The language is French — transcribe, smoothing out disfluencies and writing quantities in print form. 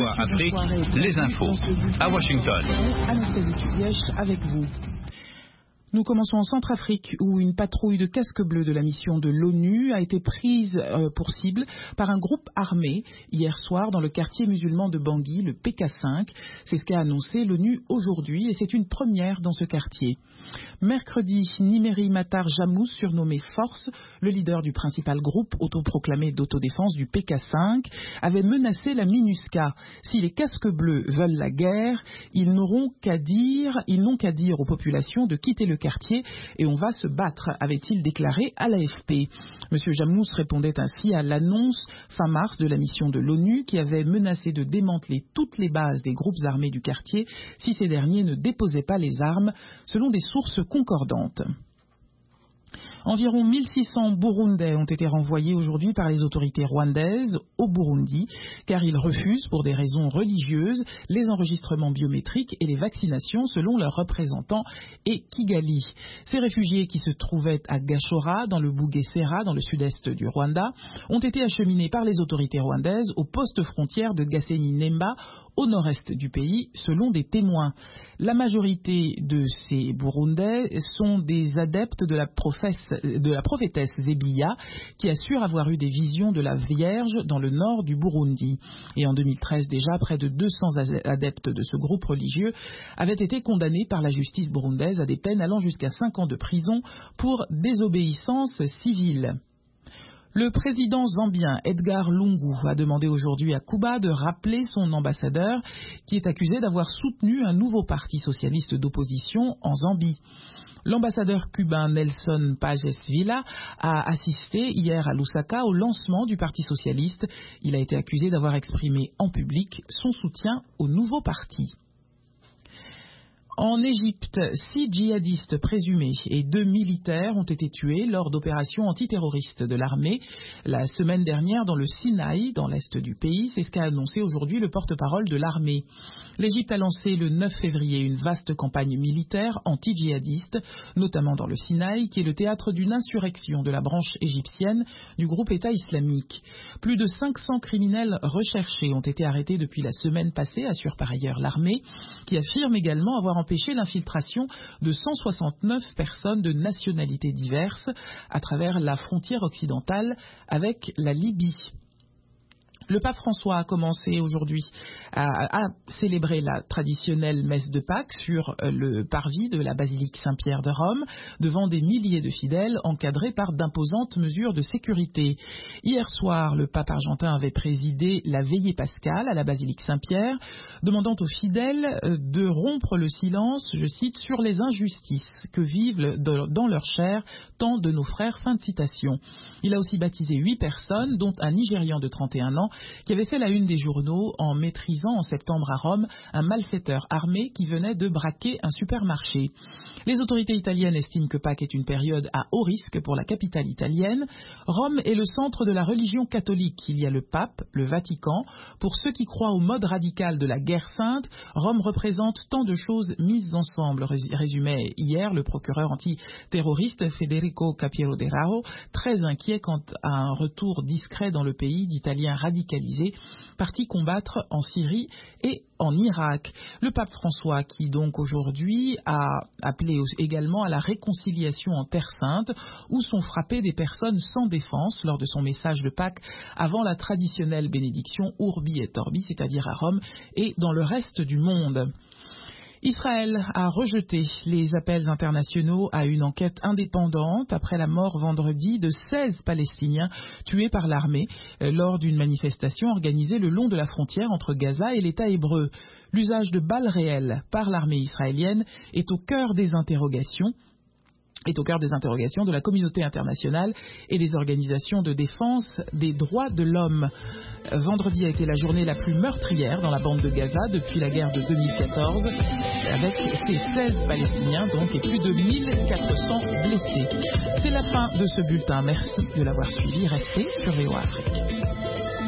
VOA Afrique, les infos à Washington. Anastasie Tuzièche avec vous. Nous commençons en Centrafrique où une patrouille de casques bleus de la mission de l'ONU a été prise pour cible par un groupe armé hier soir dans le quartier musulman de Bangui, le PK5. C'est ce qu'a annoncé l'ONU aujourd'hui et c'est une première dans ce quartier. Mercredi, Nimeri Matar Jamous, surnommé Force, le leader du principal groupe autoproclamé d'autodéfense du PK5, avait menacé la MINUSCA. Si les casques bleus veulent la guerre, ils n'ont qu'à dire aux populations de quitter le quartier et on va se battre, avait-il déclaré à l'AFP. Monsieur Jamous répondait ainsi à l'annonce fin mars de la mission de l'ONU qui avait menacé de démanteler toutes les bases des groupes armés du quartier si ces derniers ne déposaient pas les armes, selon des sources concordantes. Environ 1600 Burundais ont été renvoyés aujourd'hui par les autorités rwandaises au Burundi, car ils refusent, pour des raisons religieuses, les enregistrements biométriques et les vaccinations selon leurs représentants et Kigali. Ces réfugiés qui se trouvaient à Gashora, dans le Bugesera, dans le sud-est du Rwanda, ont été acheminés par les autorités rwandaises au poste frontière de Gasenyi-Nemba, au nord-est du pays, selon des témoins. La majorité de ces Burundais sont des adeptes de la prophétesse Zébiya, qui assure avoir eu des visions de la Vierge dans le nord du Burundi. Et en 2013 déjà, près de 200 adeptes de ce groupe religieux avaient été condamnés par la justice burundaise à des peines allant jusqu'à 5 ans de prison pour désobéissance civile. Le président zambien Edgar Lungu a demandé aujourd'hui à Cuba de rappeler son ambassadeur qui est accusé d'avoir soutenu un nouveau parti socialiste d'opposition en Zambie. L'ambassadeur cubain Nelson Pages Villa a assisté hier à Lusaka au lancement du Parti socialiste. Il a été accusé d'avoir exprimé en public son soutien au nouveau parti. En Égypte, 6 djihadistes présumés et 2 militaires ont été tués lors d'opérations antiterroristes de l'armée la semaine dernière dans le Sinaï, dans l'est du pays. C'est ce qu'a annoncé aujourd'hui le porte-parole de l'armée. L'Égypte a lancé le 9 février une vaste campagne militaire anti-djihadiste, notamment dans le Sinaï, qui est le théâtre d'une insurrection de la branche égyptienne du groupe État islamique. Plus de 500 criminels recherchés ont été arrêtés depuis la semaine passée, assure par ailleurs l'armée, qui affirme également avoir empêché l'infiltration de 169 personnes de nationalités diverses à travers la frontière occidentale avec la Libye. Le pape François a commencé aujourd'hui à célébrer la traditionnelle messe de Pâques sur le parvis de la basilique Saint-Pierre de Rome, devant des milliers de fidèles encadrés par d'imposantes mesures de sécurité. Hier soir, le pape argentin avait présidé la veillée pascale à la basilique Saint-Pierre, demandant aux fidèles de rompre le silence, je cite, sur les injustices que vivent dans leur chair tant de nos frères. Fin de citation. Il a aussi baptisé 8 personnes, dont un Nigérian de 31 ans, qui avait fait la une des journaux en maîtrisant en septembre à Rome un malfaiteur armé qui venait de braquer un supermarché. Les autorités italiennes estiment que Pâques est une période à haut risque pour la capitale italienne. Rome est le centre de la religion catholique. Il y a le pape, le Vatican. Pour ceux qui croient au mode radical de la guerre sainte, Rome représente tant de choses mises ensemble, résumait hier le procureur antiterroriste Federico Capiero de Rao, très inquiet quant à un retour discret dans le pays d'Italiens radicalisés, partis combattre en Syrie et en Irak. Le pape François, qui donc aujourd'hui a appelé également à la réconciliation en Terre Sainte, où sont frappées des personnes sans défense lors de son message de Pâques avant la traditionnelle bénédiction Urbi et Orbi, c'est-à-dire à Rome et dans le reste du monde. Israël a rejeté les appels internationaux à une enquête indépendante après la mort vendredi de 16 Palestiniens tués par l'armée lors d'une manifestation organisée le long de la frontière entre Gaza et l'État hébreu. L'usage de balles réelles par l'armée israélienne est au cœur des interrogations de la communauté internationale et des organisations de défense des droits de l'homme. Vendredi a été la journée la plus meurtrière dans la bande de Gaza depuis la guerre de 2014, avec ces 16 Palestiniens donc et plus de 1400 blessés. C'est la fin de ce bulletin. Merci de l'avoir suivi. Restez sur VOA Afrique.